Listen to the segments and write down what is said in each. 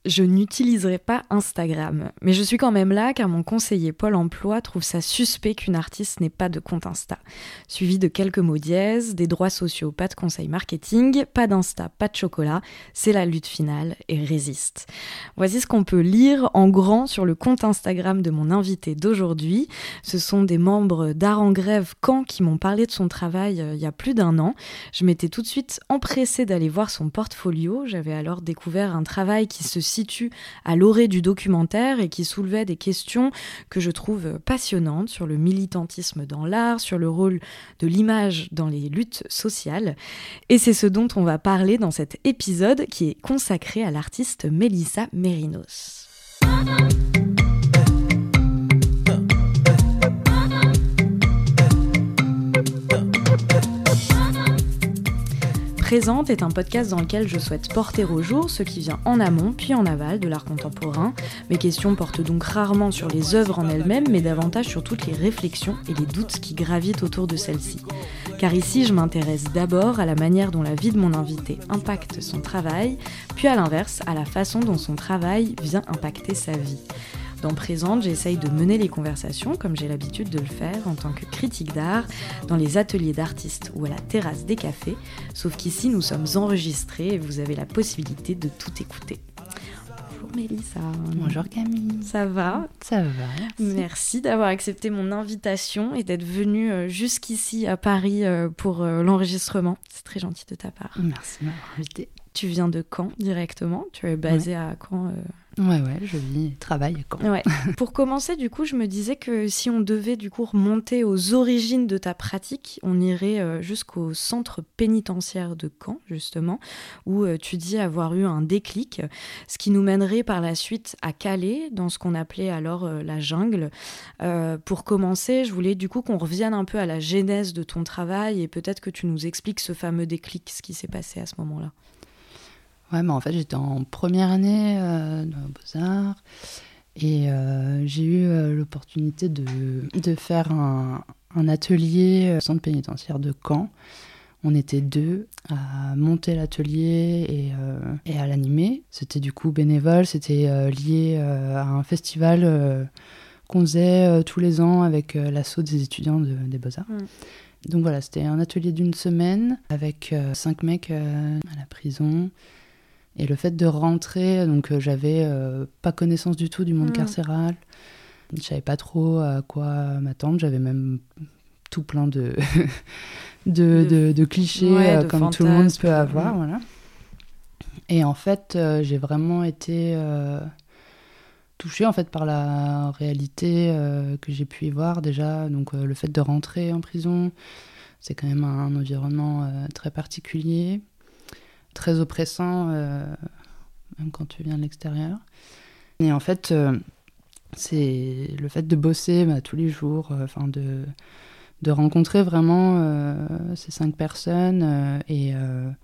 Je n'utiliserai pas Instagram, mais je suis quand même là car mon conseiller Pôle emploi trouve ça suspect qu'une artiste n'ait pas de compte Insta. Suivi de quelques mots dièse, des droits sociaux, pas de conseil marketing, pas d'Insta, pas de chocolat, c'est la lutte finale et résiste. Voici ce qu'on peut lire en grand sur le compte Instagram de mon invité d'aujourd'hui. Ce sont des membres d'Art en Grève Caen qui m'ont parlé de son travail il y a plus d'1 an. Je m'étais tout de suite empressée d'aller voir son portfolio. J'avais alors découvert un travail qui se situe à l'orée du documentaire et qui soulevait des questions que je trouve passionnantes sur le militantisme dans l'art, sur le rôle de l'image dans les luttes sociales. Et c'est ce dont on va parler dans cet épisode qui est consacré à l'artiste Mélissa Mérinos. Présente est un podcast dans lequel je souhaite porter au jour ce qui vient en amont puis en aval de l'art contemporain. Mes questions portent donc rarement sur les œuvres en elles-mêmes, mais davantage sur toutes les réflexions et les doutes qui gravitent autour de celles-ci. Car ici, je m'intéresse d'abord à la manière dont la vie de mon invité impacte son travail, puis à l'inverse, à la façon dont son travail vient impacter sa vie. Dans Présente, j'essaye de mener les conversations, comme j'ai l'habitude de le faire en tant que critique d'art, dans les ateliers d'artistes ou à la terrasse des cafés, sauf qu'ici nous sommes enregistrés et vous avez la possibilité de tout écouter. Bonjour Mélissa. Bonjour Camille. Ça va ? Ça va, merci. Merci d'avoir accepté mon invitation et d'être venue jusqu'ici à Paris pour l'enregistrement. C'est très gentil de ta part. Merci de m'avoir invitée. Tu viens de Caen directement ? Tu es basée à Caen Ouais, je vis et travaille à Caen. Ouais. Pour commencer, du coup, je me disais que si on devait du coup remonter aux origines de ta pratique, on irait jusqu'au centre pénitentiaire de Caen, justement, où tu dis avoir eu un déclic, ce qui nous mènerait par la suite à Calais, dans ce qu'on appelait alors la jungle. Pour commencer, je voulais du coup qu'on revienne un peu à la genèse de ton travail et peut-être que tu nous expliques ce fameux déclic, ce qui s'est passé à ce moment-là. Ouais, mais en fait, j'étais en première année de Beaux-Arts et j'ai eu l'opportunité de faire un atelier au centre pénitentiaire de Caen. On était 2 à monter l'atelier et à l'animer. C'était du coup bénévole, c'était lié à un festival qu'on faisait tous les ans avec l'asso des étudiants des Beaux-Arts. Donc voilà, c'était un atelier d'1 semaine avec 5 mecs à la prison. Et le fait de rentrer, donc j'avais pas connaissance du tout du monde carcéral. Je savais pas trop à quoi m'attendre. J'avais même tout plein de clichés de comme tout le monde peut avoir. Voilà. Et en fait, j'ai vraiment été touchée en fait, par la réalité que j'ai pu y voir déjà. Donc le fait de rentrer en prison, c'est quand même un environnement très particulier. Très oppressant, même quand tu viens de l'extérieur. Et en fait, c'est le fait de bosser tous les jours, de rencontrer vraiment ces 5 personnes. Et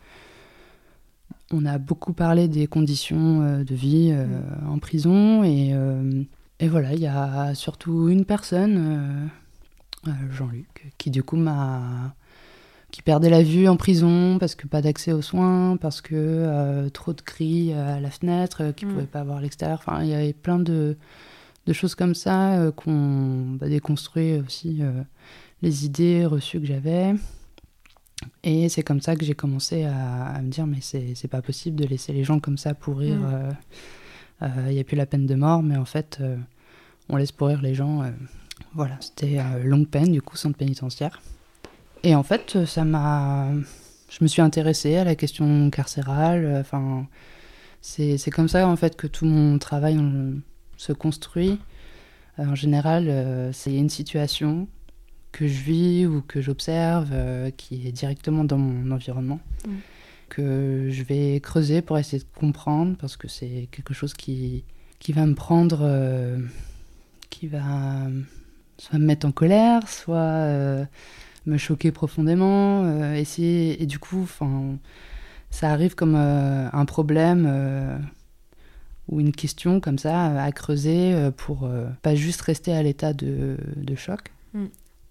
on a beaucoup parlé des conditions de vie en prison. Et voilà, il y a surtout une personne, Jean-Luc, qui du coup qui perdait la vue en prison parce que pas d'accès aux soins, parce que trop de cris à la fenêtre, qu'il ne pouvait pas voir à l'extérieur. Enfin, il y avait plein de choses comme ça qu'on déconstruit aussi les idées reçues que j'avais. Et c'est comme ça que j'ai commencé à me dire mais c'est pas possible de laisser les gens comme ça pourrir. Il n'y a plus la peine de mort, mais en fait, on laisse pourrir les gens. Voilà, c'était longue peine, du coup, centre pénitentiaire. Et en fait, je me suis intéressée à la question carcérale. C'est comme ça en fait que tout mon travail se construit. En général, c'est une situation que je vis ou que j'observe qui est directement dans mon environnement, que je vais creuser pour essayer de comprendre parce que c'est quelque chose qui va me prendre, qui va soit me mettre en colère, soit me choquer profondément, et du coup, ça arrive comme un problème ou une question comme ça à creuser pour pas juste rester à l'état de choc.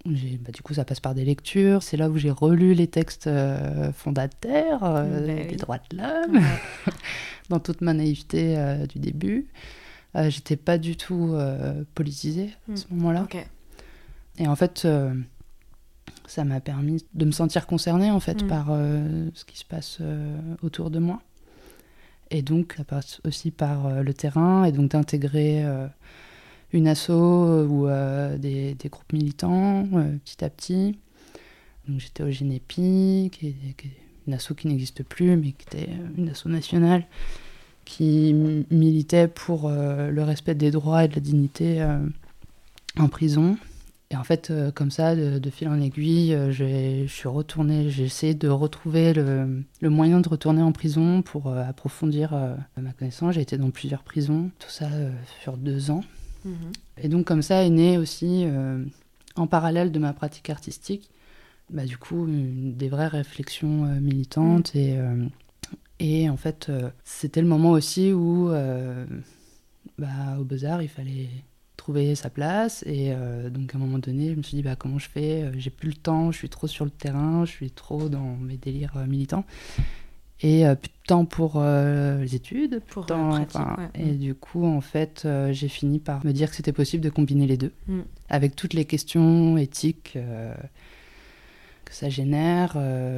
Du coup, ça passe par des lectures. C'est là où j'ai relu les textes fondateurs des droits de l'homme, dans toute ma naïveté du début. J'étais pas du tout politisée à ce moment-là. Okay. Et en fait, ça m'a permis de me sentir concernée en fait, par ce qui se passe autour de moi. Et donc, ça passe aussi par le terrain, et donc d'intégrer une asso ou des groupes militants petit à petit. Donc, j'étais au Génépi, qui est une asso qui n'existe plus, mais qui était une asso nationale, qui militait pour le respect des droits et de la dignité en prison. Et en fait, comme ça, de fil en aiguille, je suis retournée, j'ai essayé de retrouver le moyen de retourner en prison pour approfondir ma connaissance. J'ai été dans plusieurs prisons, tout ça sur 2 ans. Et donc comme ça est née aussi, en parallèle de ma pratique artistique, du coup, des vraies réflexions militantes. Et en fait, c'était le moment aussi où, au Beaux-Arts, il fallait trouver sa place. Et donc, à un moment donné, je me suis dit, comment je fais ? J'ai plus le temps, je suis trop sur le terrain, je suis trop dans mes délires militants. Et plus de temps pour les études. Pour la pratique, Et du coup, en fait, j'ai fini par me dire que c'était possible de combiner les deux. Avec toutes les questions éthiques que ça génère.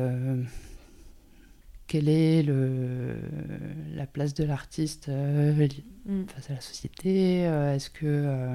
Quelle est la place de l'artiste face à la société ? Est-ce que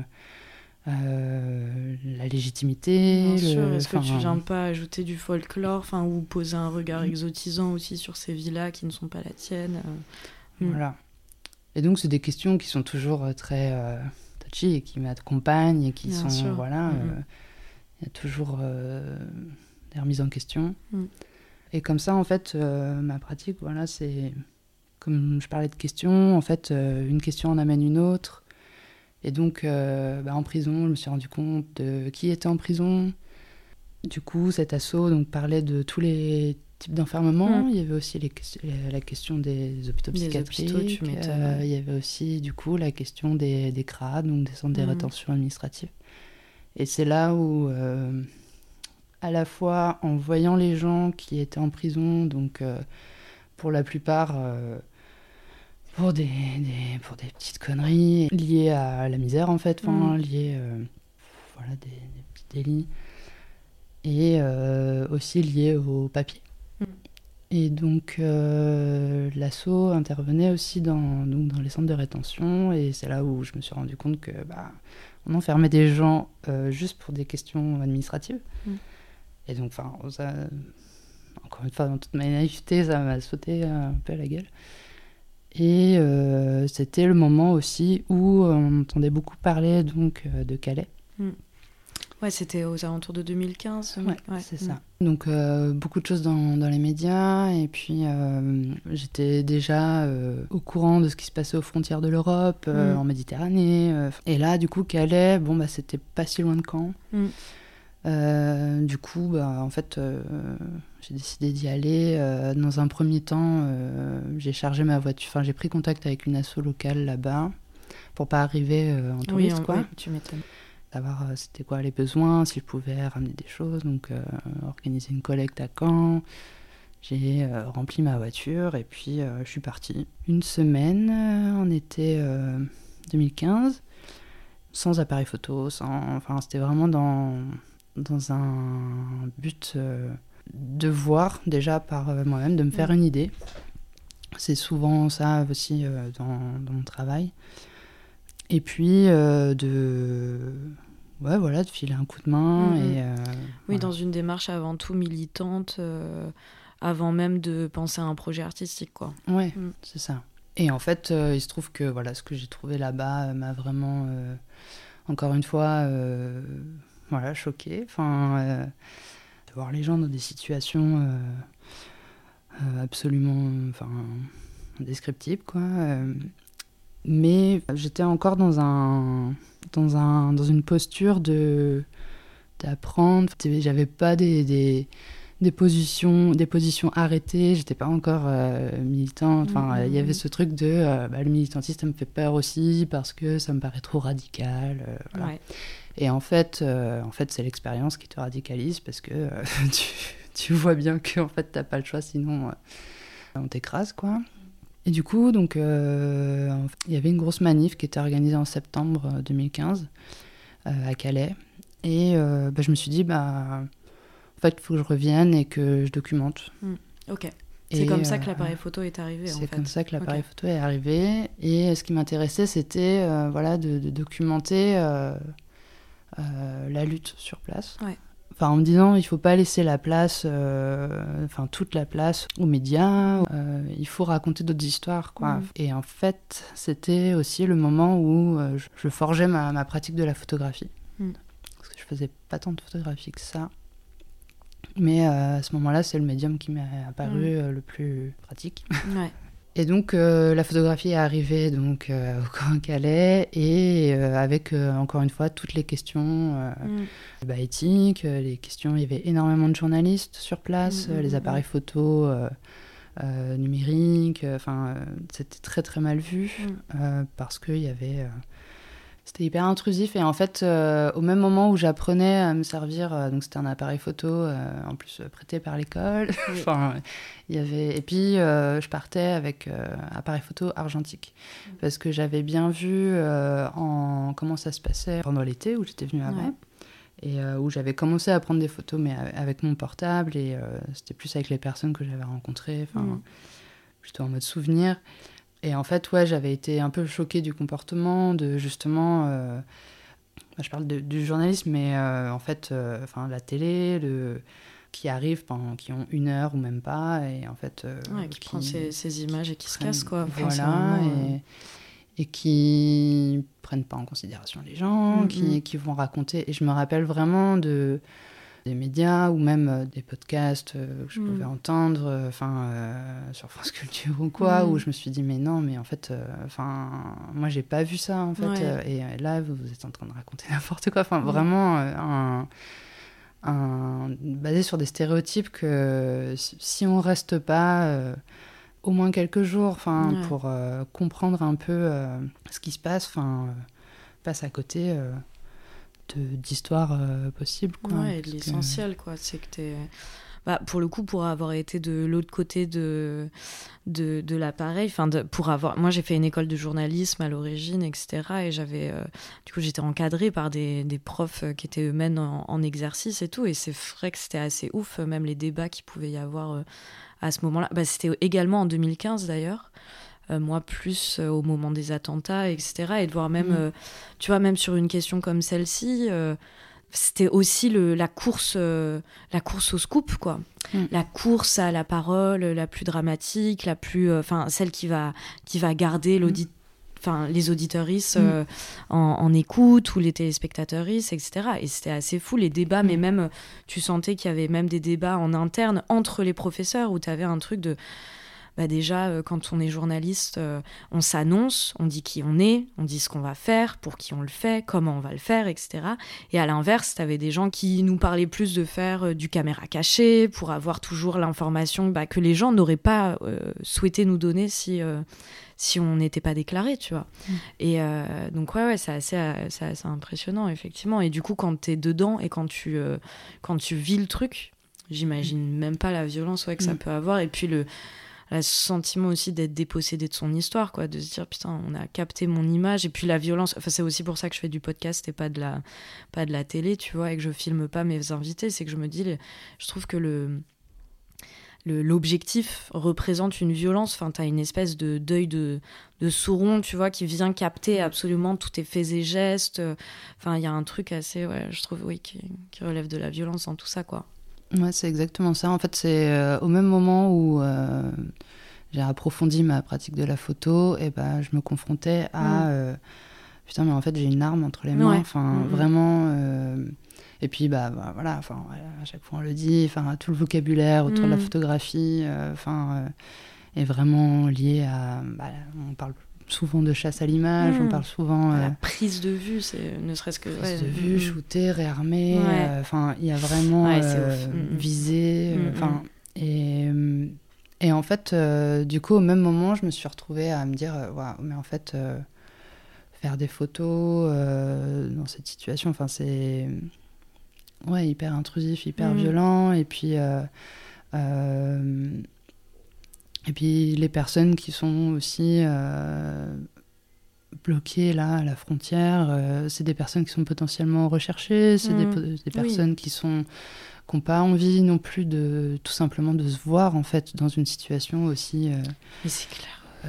la légitimité... Bien sûr, est-ce que tu viens pas ajouter du folklore, ou poser un regard exotisant aussi sur ces vies-là qui ne sont pas la tienne Voilà. Et donc, c'est des questions qui sont toujours très touchy et qui m'accompagnent et qui sont... Sûr. Voilà, il y a toujours des remises en question. Et comme ça, en fait, ma pratique, voilà, c'est... Comme je parlais de questions, en fait, une question en amène une autre. Et donc, en prison, je me suis rendu compte de qui était en prison. Du coup, cet asso parlait de tous les types d'enfermement. Il y avait aussi la question des hôpitaux psychiatriques. Il y avait aussi, du coup, la question des CRAD, donc des centres de rétention administrative. Et c'est là où... à la fois en voyant les gens qui étaient en prison, donc pour la plupart pour des petites conneries liées à la misère en fait, liées des petits délits, et aussi liées au papier. Et donc l'asso intervenait aussi dans les centres de rétention, et c'est là où je me suis rendu compte que on enfermait des gens juste pour des questions administratives. Et donc, ça, encore une fois, dans toute ma naïveté, ça m'a sauté un peu à la gueule. Et c'était le moment aussi où on entendait beaucoup parler de Calais. Ouais, c'était aux alentours de 2015. Ouais, c'est ça. Donc, beaucoup de choses dans les médias. Et puis, j'étais déjà au courant de ce qui se passait aux frontières de l'Europe, en Méditerranée. Et là, du coup, Calais, c'était pas si loin de Caen. Du coup, en fait, j'ai décidé d'y aller. Dans un premier temps, j'ai chargé ma voiture. J'ai pris contact avec une asso locale là-bas pour pas arriver en touriste, quoi. Oui, tu m'étonnes. Savoir c'était quoi les besoins, si je pouvais ramener des choses. Donc, organiser une collecte à Caen. J'ai rempli ma voiture et puis je suis partie. Une semaine, en été 2015, sans appareil photo, c'était vraiment dans un but de voir déjà par moi-même, de me faire une idée. C'est souvent ça aussi dans mon travail. Et puis de filer un coup de main. Oui, dans une démarche avant tout militante, avant même de penser à un projet artistique, quoi. Ouais, c'est ça. Et en fait, il se trouve que ce que j'ai trouvé là-bas m'a vraiment, encore une fois... choquée, de voir les gens dans des situations absolument indescriptibles, quoi. Mais j'étais encore dans une posture d'apprendre. J'avais pas des des positions arrêtées. J'étais pas encore militante. Enfin, il y avait ce truc de le militantisme, ça me fait peur aussi parce que ça me paraît trop radical. Voilà. Ouais. Et en fait, c'est l'expérience qui te radicalise parce que tu vois bien que en fait, t'as pas le choix, sinon on t'écrase, quoi. Et du coup, donc, il y avait une grosse manif qui était organisée en septembre 2015 à Calais. Et je me suis dit, en fait, il faut que je revienne et que je documente. Ok. C'est comme ça que l'appareil photo est arrivé, en fait. C'est comme ça que l'appareil photo est arrivé. Et ce qui m'intéressait, c'était de documenter la lutte sur place. Ouais. Enfin, en me disant, il ne faut pas laisser la place, toute la place aux médias. Il faut raconter d'autres histoires, quoi. Et en fait, c'était aussi le moment où je forgeais ma pratique de la photographie. Parce que je faisais pas tant de photographie que ça. Mais à ce moment-là, c'est le médium qui m'est apparu le plus pratique. Ouais. Et donc, la photographie est arrivée donc, au Camp Calais et avec, encore une fois, toutes les questions éthiques, les questions... Il y avait énormément de journalistes sur place, les appareils photo numériques, c'était très, très mal vu parce qu'il y avait... C'était hyper intrusif et en fait, au même moment où j'apprenais à me servir, donc c'était un appareil photo, en plus prêté par l'école. Il y avait... Et puis, je partais avec appareil photo argentique parce que j'avais bien vu comment ça se passait pendant l'été où j'étais venue avant et où j'avais commencé à prendre des photos mais avec mon portable et c'était plus avec les personnes que j'avais rencontrées, plutôt en mode souvenir. Et en fait, j'avais été un peu choquée du comportement, de justement... je parle du journalisme, mais en fait, la télé, qui arrive, qui ont 1 heure ou même pas, et en fait... qui prend ces images et qui se casse, quoi. Voilà, et qui prennent pas en considération les gens, qui vont raconter... Et je me rappelle vraiment des médias ou même des podcasts que je pouvais entendre sur France Culture ou quoi, où je me suis dit mais non, mais en fait moi j'ai pas vu ça en fait, et là vous êtes en train de raconter n'importe quoi, vraiment basé sur des stéréotypes que si on reste pas au moins quelques jours pour comprendre un peu ce qui se passe, passe à côté d'histoires possibles, quoi. Ouais, et de l'essentiel, quoi. C'est que t'es... pour le coup, pour avoir été de l'autre côté de l'appareil, moi j'ai fait une école de journalisme à l'origine, etc. Et j'avais, du coup, j'étais encadrée par des profs qui étaient eux-mêmes en exercice et tout. Et c'est vrai que c'était assez ouf, même les débats qu'il pouvait y avoir à ce moment-là. C'était également en 2015 d'ailleurs. Moi plus au moment des attentats, etc. Et de voir même, tu vois, même sur une question comme celle-ci, c'était aussi la course au scoop, quoi. La course à la parole la plus dramatique, la plus, celle qui va garder les auditeuristes en écoute, ou les téléspectateuristes, etc. Et c'était assez fou, les débats, mais même, tu sentais qu'il y avait même des débats en interne entre les professeurs, où tu avais un truc de... déjà, quand on est journaliste, on s'annonce, on dit qui on est, on dit ce qu'on va faire, pour qui on le fait, comment on va le faire, etc. Et à l'inverse, t'avais des gens qui nous parlaient plus de faire du caméra cachée, pour avoir toujours l'information que les gens n'auraient pas souhaité nous donner si on n'était pas déclaré, tu vois. Et donc, c'est assez impressionnant, effectivement. Et du coup, quand t'es dedans et quand tu vis le truc, j'imagine même pas la violence que ça peut avoir. Et puis le sentiment aussi d'être dépossédé de son histoire, quoi, de se dire putain, on a capté mon image, et puis la violence, c'est aussi pour ça que je fais du podcast et pas de la télé, tu vois, et que je filme pas mes invités, c'est que je me dis, je trouve que l'objectif représente une violence, t'as une espèce de deuil de Sauron, tu vois, qui vient capter absolument tous tes faits et gestes, il y a un truc assez, je trouve, qui relève de la violence dans tout ça, quoi. Ouais, c'est exactement ça. En fait, c'est au même moment où j'ai approfondi ma pratique de la photo, et je me confrontais à putain, mais en fait, j'ai une arme entre les mains. Vraiment. Et puis, voilà. À chaque fois, on le dit. Tout le vocabulaire autour de la photographie, est vraiment lié à. On parle souvent de chasse à l'image, on parle souvent... La prise de vue, c'est ne serait-ce que... Prise de vue, shooter, réarmer, enfin, il y a vraiment viser, et en fait, du coup, au même moment, je me suis retrouvée à me dire, waouh, mais en fait, faire des photos dans cette situation, enfin, c'est hyper intrusif, hyper violent, et puis les personnes qui sont aussi bloquées là à la frontière, c'est des personnes qui sont potentiellement recherchées, c'est des personnes qui n'ont pas envie non plus de tout simplement de se voir en fait dans une situation aussi. Mais c'est clair.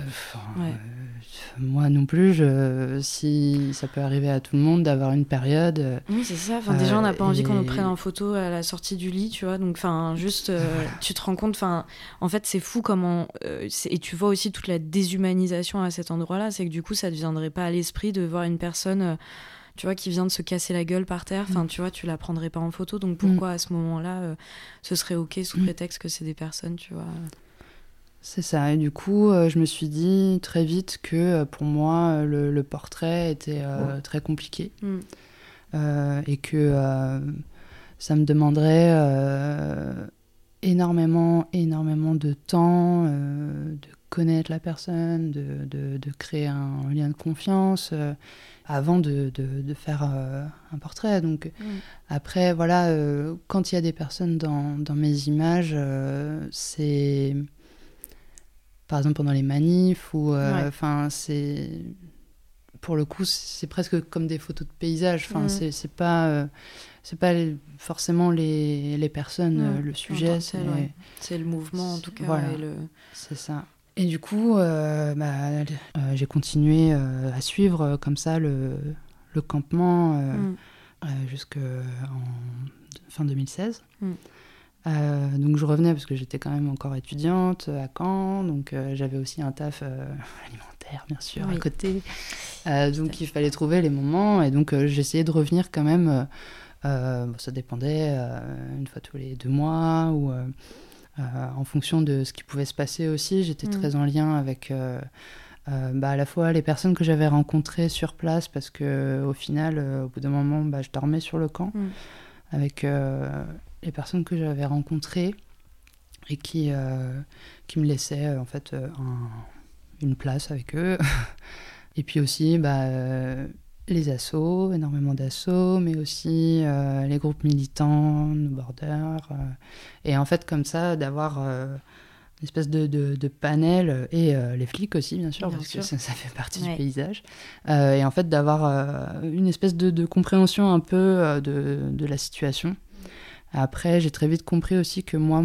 Moi non plus, si ça peut arriver à tout le monde d'avoir une période. Oui, c'est ça. Enfin, déjà, on n'a pas envie qu'on nous prenne en photo à la sortie du lit, tu vois. Donc, juste, tu te rends compte. En fait, c'est fou comment. Et tu vois aussi toute la déshumanisation à cet endroit-là. C'est que du coup, ça ne te viendrait pas à l'esprit de voir une personne. Tu vois, qui vient de se casser la gueule par terre, tu vois, tu la prendrais pas en photo. Donc pourquoi à ce moment-là, ce serait ok sous prétexte que c'est des personnes, tu vois. C'est ça, et du coup, je me suis dit très vite que pour moi, le portrait était très compliqué et que ça me demanderait énormément de temps, de connaître la personne, de créer un lien de confiance avant de faire un portrait. Donc après, voilà, quand il y a des personnes dans mes images, c'est... Par exemple, pendant les manifs, ou c'est... Pour le coup, c'est presque comme des photos de paysage. Enfin, c'est pas forcément les personnes, le sujet. C'est le mouvement, en tout cas. Voilà, c'est ça. Et du coup, j'ai continué à suivre comme ça le campement jusqu'en fin 2016. Donc je revenais parce que j'étais quand même encore étudiante à Caen, donc j'avais aussi un taf alimentaire bien sûr à côté, donc il fallait trouver les moments, et donc j'essayais de revenir quand même, ça dépendait une fois tous les 2 mois, ou en fonction de ce qui pouvait se passer aussi. J'étais très en lien avec à la fois les personnes que j'avais rencontrées sur place, parce qu'au final, au bout d'un moment, je dormais sur le camp, avec les personnes que j'avais rencontrées et qui me laissaient en fait une place avec eux. Et puis aussi les assos, énormément d'assos, mais aussi les groupes militants, No Border. Et en fait, comme ça, d'avoir une espèce de panel, et les flics aussi, bien sûr, parce que ça fait partie du paysage. Et en fait, d'avoir une espèce de compréhension un peu de la situation. Après, j'ai très vite compris aussi que moi,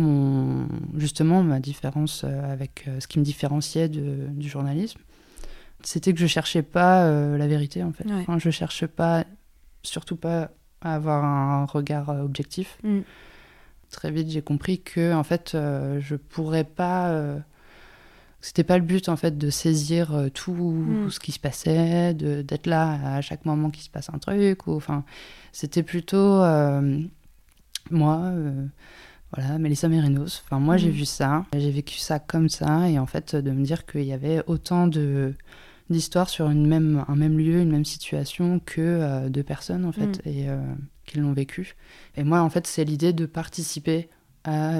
ma différence avec ce qui me différenciait du journalisme, c'était que je cherchais pas la vérité, en fait. Enfin, je cherche pas, surtout pas à avoir un regard objectif. Très vite, j'ai compris que, en fait, je pourrais pas... c'était pas le but, en fait, de saisir tout ce qui se passait, d'être là à chaque moment qu'il se passe un truc. Enfin, c'était plutôt... moi, voilà, Mélissa Mérinos. Enfin, moi, j'ai vu ça, j'ai vécu ça comme ça, et en fait, de me dire qu'il y avait autant d'histoires sur un même lieu, une même situation, que de personnes, en fait, et qui l'ont vécu. Et moi, en fait, c'est l'idée de participer à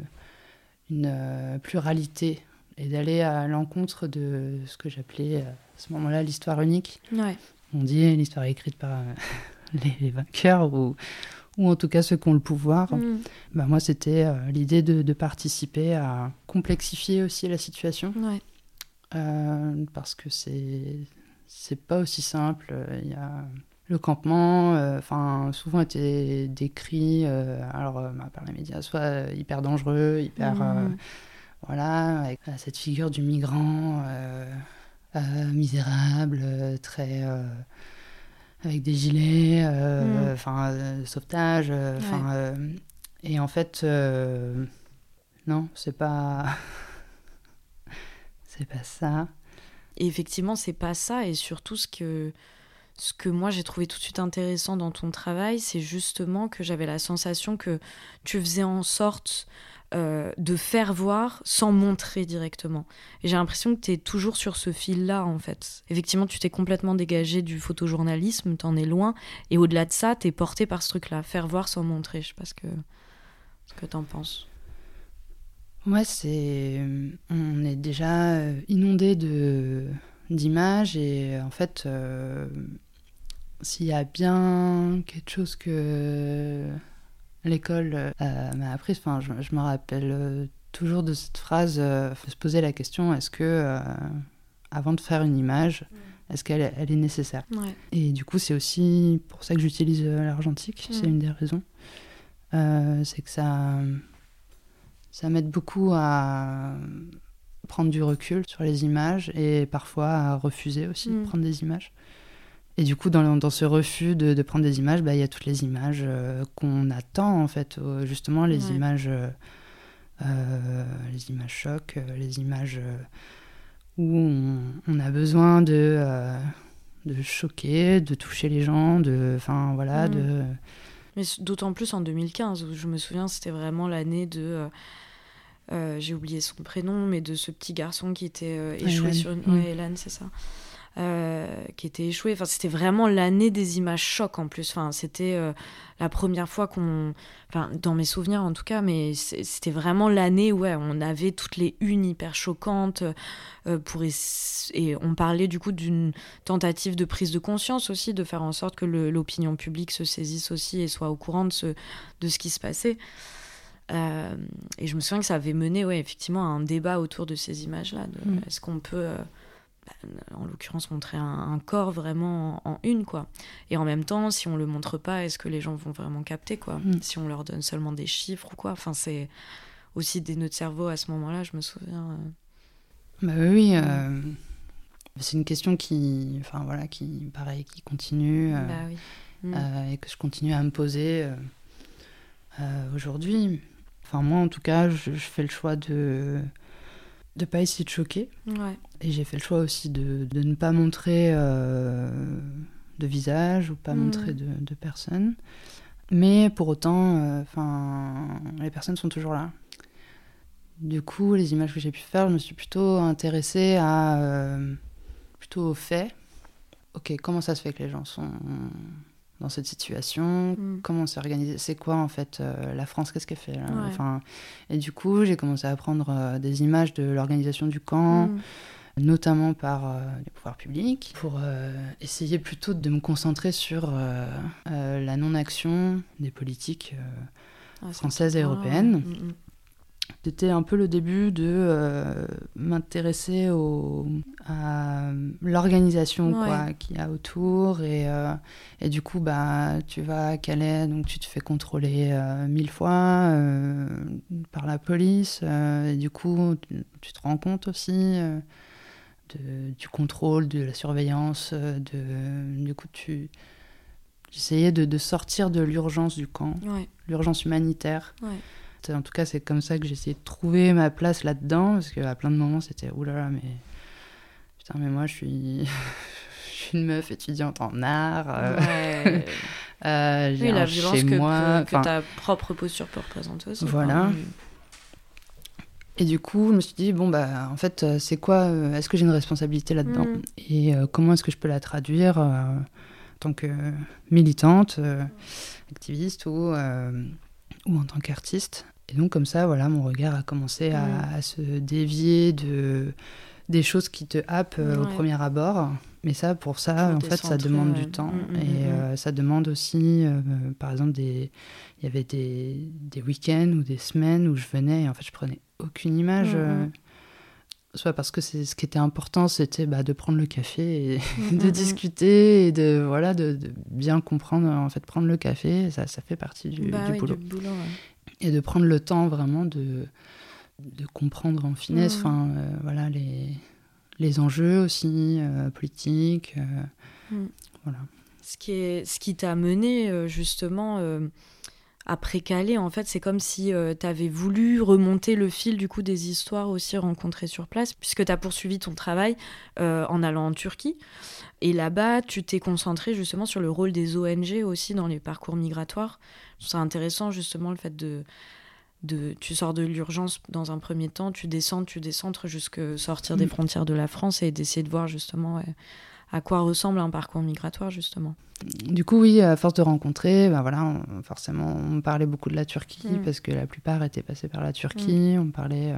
une pluralité, et d'aller à l'encontre de ce que j'appelais à ce moment-là l'histoire unique. On dit l'histoire écrite par les vainqueurs, ou en tout cas ceux qui ont le pouvoir. Moi, c'était l'idée de participer à complexifier aussi la situation, parce que c'est pas aussi simple. Il y a le campement, souvent était décrit par les médias, soit hyper dangereux, hyper voilà, avec cette figure du migrant misérable, très avec des gilets, sauvetage, et en fait, non, c'est pas c'est pas ça. Et effectivement, c'est pas ça, et surtout ce ce que moi j'ai trouvé tout de suite intéressant dans ton travail, c'est justement que j'avais la sensation que tu faisais en sorte de faire voir sans montrer directement. Et j'ai l'impression que tu es toujours sur ce fil-là, en fait. Effectivement, tu t'es complètement dégagé du photojournalisme, t'en es loin, et au-delà de ça, t'es porté par ce truc-là, faire voir sans montrer. Je sais pas ce que t'en penses. Ouais, on est déjà inondé d'images, et en fait, s'il y a bien quelque chose que l'école m'a appris, enfin, je me rappelle toujours de cette phrase, faut se poser la question, est-ce que, avant de faire une image, est-ce qu'elle elle est nécessaire ? Ouais. Et du coup, c'est aussi pour ça que j'utilise l'argentique, c'est une des raisons. C'est que ça m'aide beaucoup à prendre du recul sur les images et parfois à refuser aussi de prendre des images. Et du coup, dans ce refus de prendre des images, il y a toutes les images qu'on attend, en fait. Justement, les images chocs, les images où on a besoin de choquer, de toucher les gens, enfin, voilà, de... Mais d'autant plus en 2015, où je me souviens, c'était vraiment l'année de... j'ai oublié son prénom, mais de ce petit garçon qui était échoué sur une... Ouais, Elan, c'est ça. Qui était échoué. Enfin, c'était vraiment l'année des images chocs en plus. Enfin, c'était la première fois qu'on... Enfin, dans mes souvenirs en tout cas, mais c'était vraiment l'année où on avait toutes les unes hyper choquantes. Et on parlait du coup d'une tentative de prise de conscience aussi, de faire en sorte que l'opinion publique se saisisse aussi et soit au courant de ce qui se passait. Et je me souviens que ça avait mené effectivement à un débat autour de ces images-là. Est-ce qu'on peut... en l'occurrence montrer un corps vraiment en une, quoi. Et en même temps, si on le montre pas, est-ce que les gens vont vraiment capter, quoi, si on leur donne seulement des chiffres ou quoi. Enfin, c'est aussi des nœuds de cerveau à ce moment-là, je me souviens. Oui, c'est une question qui continue et que je continue à me poser aujourd'hui. Enfin, moi, en tout cas, je fais le choix de pas essayer de choquer. Ouais. Et j'ai fait le choix aussi de ne pas montrer de visage ou pas montrer de personnes. Mais pour autant, les personnes sont toujours là. Du coup, les images que j'ai pu faire, je me suis plutôt intéressée plutôt aux faits. Ok, comment ça se fait que les gens sont dans cette situation, comment c'est organisé, c'est quoi en fait la France, qu'est-ce qu'elle fait là ? Et du coup j'ai commencé à prendre des images de l'organisation du camp, notamment par les pouvoirs publics, pour essayer plutôt de me concentrer sur la non-action des politiques françaises et européennes. C'était un peu le début de m'intéresser à l'organisation qu'il y a autour. Et du coup, tu vas à Calais, donc tu te fais contrôler 1000 fois par la police. Et du coup, tu te rends compte aussi du contrôle, de la surveillance. Du coup, j'essayais de sortir de l'urgence du camp, l'urgence humanitaire. En tout cas, c'est comme ça que j'ai essayé de trouver ma place là-dedans, parce qu'à plein de moments, c'était « oulala, mais... Putain, mais moi, je suis une meuf étudiante en art. J'ai la un violence chez moi. » que ta propre posture peut représenter aussi. Voilà. Et du coup, je me suis dit, en fait, c'est quoi est-ce que j'ai une responsabilité là-dedans ? Et comment est-ce que je peux la traduire en tant que militante, activiste ou en tant qu'artiste. Et donc comme ça, voilà, mon regard a commencé à se dévier des choses qui te happent au premier abord. Mais ça, pour ça, en fait, ça demande du temps. Et ça demande aussi, par exemple, il y avait des week-ends ou des semaines où je venais et en fait, je prenais aucune image. Soit parce que ce qui était important, c'était de prendre le café et de discuter et de bien comprendre. En fait, prendre le café, ça fait partie du boulot. Et de prendre le temps vraiment de comprendre en finesse les enjeux aussi politiques. Voilà. Ce qui t'a mené justement après caler. En fait, c'est comme si tu avais voulu remonter le fil du coup des histoires aussi rencontrées sur place, puisque tu as poursuivi ton travail en allant en Turquie. Et là-bas, tu t'es concentré justement sur le rôle des ONG aussi dans les parcours migratoires. C'est intéressant justement le fait tu sors de l'urgence dans un premier temps, tu décentres jusqu'à sortir des frontières de la France et d'essayer de voir justement à quoi ressemble un parcours migratoire justement. Du coup, oui, à force de rencontrer, voilà, forcément, on parlait beaucoup de la Turquie parce que la plupart étaient passés par la Turquie. On parlait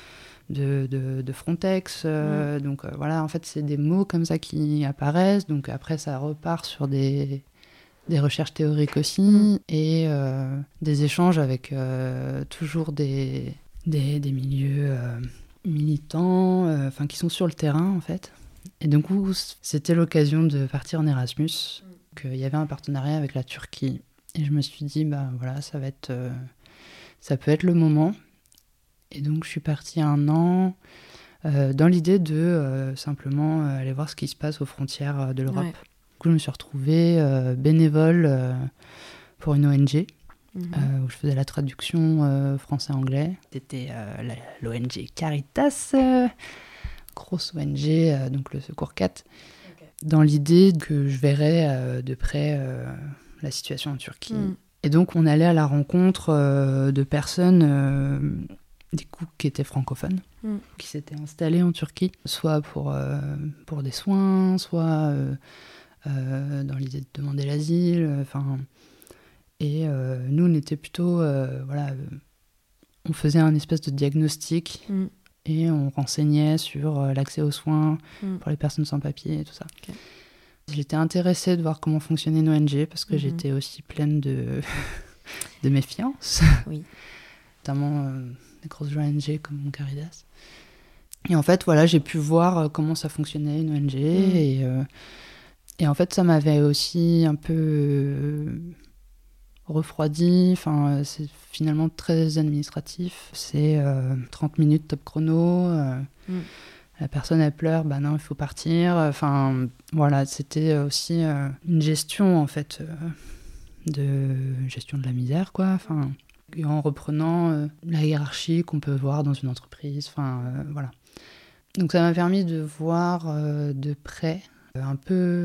de Frontex. Donc voilà, en fait, c'est des mots comme ça qui apparaissent. Donc après, ça repart sur des recherches théoriques aussi et des échanges avec toujours des milieux militants, qui sont sur le terrain, en fait. Et du coup, c'était l'occasion de partir en Erasmus. Il y avait un partenariat avec la Turquie. Et je me suis dit, voilà, ça peut être le moment. Et donc, je suis partie 1 an dans l'idée de simplement aller voir ce qui se passe aux frontières de l'Europe. Ouais. Du coup, je me suis retrouvée bénévole pour une ONG où je faisais la traduction français-anglais. C'était l'ONG Caritas, grosse ONG, donc le Secours 4. Dans l'idée que je verrais de près la situation en Turquie. Et donc, on allait à la rencontre de personnes du coup, qui étaient francophones, qui s'étaient installées en Turquie, soit pour des soins, soit dans l'idée de demander l'asile. Et nous, on était plutôt... on faisait un espèce de diagnostic et on renseignait sur l'accès aux soins pour les personnes sans papier et tout ça. Okay. J'étais intéressée de voir comment fonctionnait une ONG parce que j'étais aussi pleine de méfiance, notamment des grosses ONG comme Caritas. Et en fait, voilà, j'ai pu voir comment ça fonctionnait une ONG et en fait, ça m'avait aussi un peu refroidi. C'est finalement très administratif. C'est 30 minutes top chrono. La personne, elle pleure, non, il faut partir. Voilà, c'était aussi une gestion, en fait, de gestion de la misère, quoi. En reprenant la hiérarchie qu'on peut voir dans une entreprise. Voilà. Donc, ça m'a permis de voir de près un peu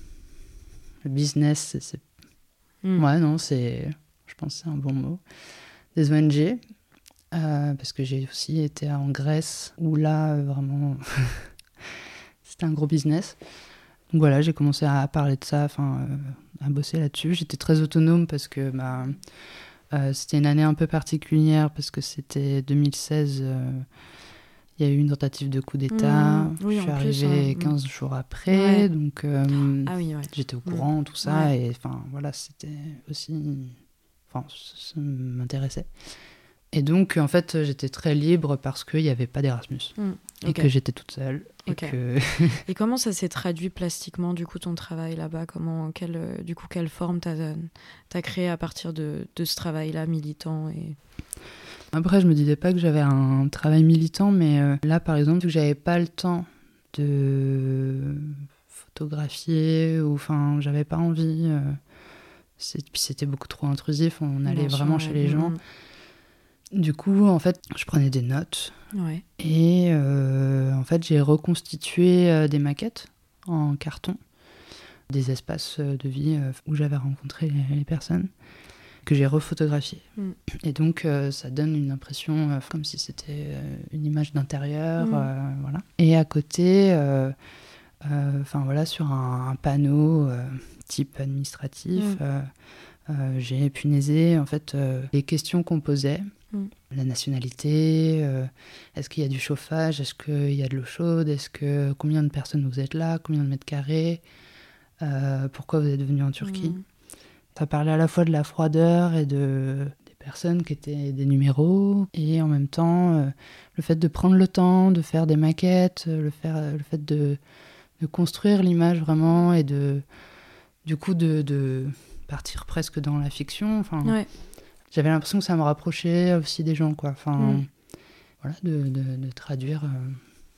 le business. Ouais, non, je pense que c'est un bon mot. Des ONG. Parce que j'ai aussi été en Grèce où là vraiment c'était un gros business. Donc voilà, j'ai commencé à parler de ça, à bosser là-dessus. J'étais très autonome parce que c'était une année un peu particulière parce que c'était 2016. Il y a eu une tentative de coup d'État. Je suis arrivée 15 jours après, donc j'étais au courant, tout ça, et voilà, c'était aussi... ça m'intéressait. Et donc, en fait, j'étais très libre parce qu'il n'y avait pas d'Erasmus. Et que j'étais toute seule. Et comment ça s'est traduit plastiquement, du coup, ton travail là-bas ? Quelle forme t'as créé à partir de ce travail-là, militant Après, je me disais pas que j'avais un travail militant, mais là, par exemple, vu que j'avais pas le temps de photographier, ou j'avais pas envie... Puis c'était beaucoup trop intrusif, on allait vraiment chez les gens... Du coup, en fait, je prenais des notes et en fait, j'ai reconstitué des maquettes en carton, des espaces de vie où j'avais rencontré les personnes que j'ai refotographiées. Et donc, ça donne une impression comme si c'était une image d'intérieur, voilà. Et à côté, voilà, sur un panneau type administratif, j'ai punaisé en fait les questions qu'on posait. La nationalité, est-ce qu'il y a du chauffage, est-ce qu'il y a de l'eau chaude, combien de personnes vous êtes là, combien de mètres carrés, pourquoi vous êtes venu en Turquie. Ça parlait à la fois de la froideur et des personnes qui étaient des numéros, et en même temps le fait de prendre le temps de faire des maquettes, le fait de construire l'image vraiment, et du coup de partir presque dans la fiction. J'avais l'impression que ça me rapprochait aussi des gens, quoi. Voilà, de traduire ce qui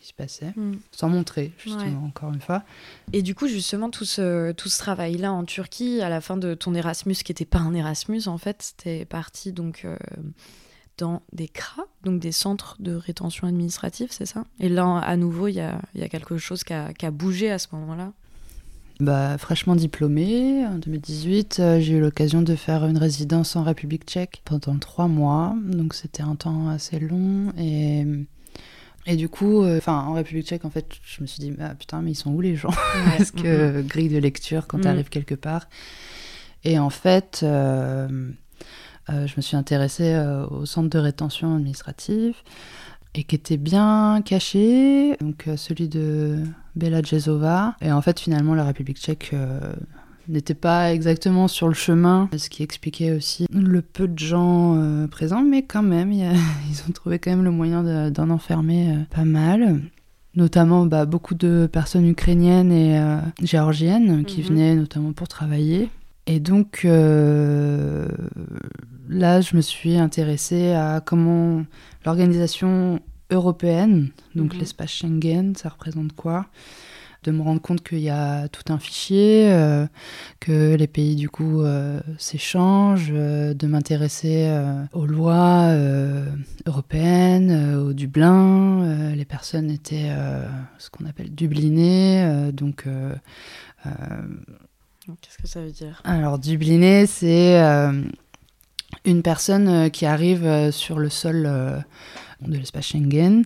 qui se passait, sans montrer, justement, encore une fois. Et du coup, justement, tout ce travail-là en Turquie, à la fin de ton Erasmus, qui n'était pas un Erasmus, en fait, t'es parti donc dans des CRA, donc des centres de rétention administrative, c'est ça? Et là, à nouveau, il y a quelque chose qui a bougé à ce moment-là? Fraîchement diplômée, en 2018, j'ai eu l'occasion de faire une résidence en République tchèque pendant 3 mois, donc c'était un temps assez long, et du coup, en République tchèque, en fait, je me suis dit, putain, mais ils sont où les gens? Parce que grille de lecture quand tu arrives quelque part. Et en fait, je me suis intéressée au centre de rétention administrative, et qui était bien caché, donc celui de Bela Djezova. Et en fait, finalement, la République tchèque n'était pas exactement sur le chemin, ce qui expliquait aussi le peu de gens présents, mais quand même, ils ont trouvé quand même le moyen d'en enfermer pas mal. Notamment beaucoup de personnes ukrainiennes et géorgiennes qui venaient notamment pour travailler. Et donc là, je me suis intéressée à comment l'organisation européenne, donc l'espace Schengen, ça représente quoi ? De me rendre compte qu'il y a tout un fichier, que les pays du coup s'échangent, de m'intéresser aux lois européennes, au Dublin. Les personnes étaient ce qu'on appelle dublinées, donc... Qu'est-ce que ça veut dire ? Alors, dubliné, c'est une personne qui arrive sur le sol de l'espace Schengen,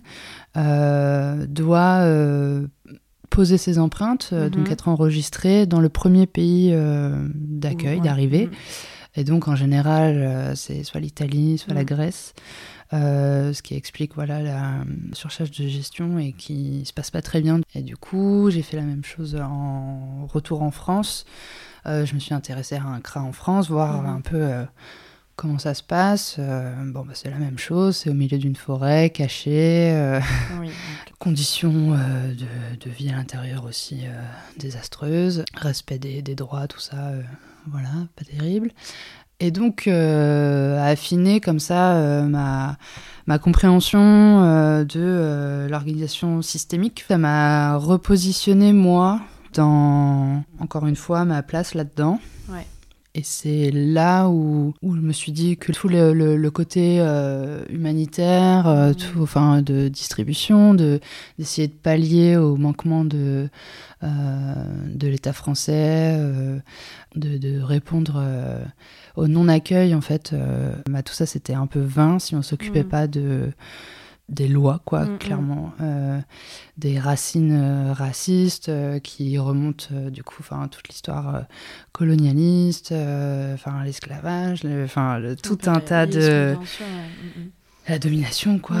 doit poser ses empreintes, donc être enregistrée dans le premier pays d'accueil, d'arrivée. Et donc, en général, c'est soit l'Italie, soit la Grèce. Ce qui explique la surcharge de gestion et qui se passe pas très bien. Et du coup, j'ai fait la même chose en retour en France. Je me suis intéressée à un CRA en France, voir un peu comment ça se passe. C'est la même chose, c'est au milieu d'une forêt, caché. Conditions de vie à l'intérieur aussi désastreuses. Respect des droits, tout ça, pas terrible. Et donc, affiner comme ça ma compréhension de l'organisation systémique, ça m'a repositionné, moi, dans, encore une fois, ma place là-dedans. Ouais. Et c'est là où je me suis dit que tout le côté humanitaire, de distribution, d'essayer de pallier au manquement de l'État français, de répondre au non-accueil, en fait, tout ça, c'était un peu vain si on ne s'occupait pas des lois, clairement. Des racines racistes qui remontent, toute l'histoire colonialiste, l'esclavage, tout un tas de... La domination, quoi.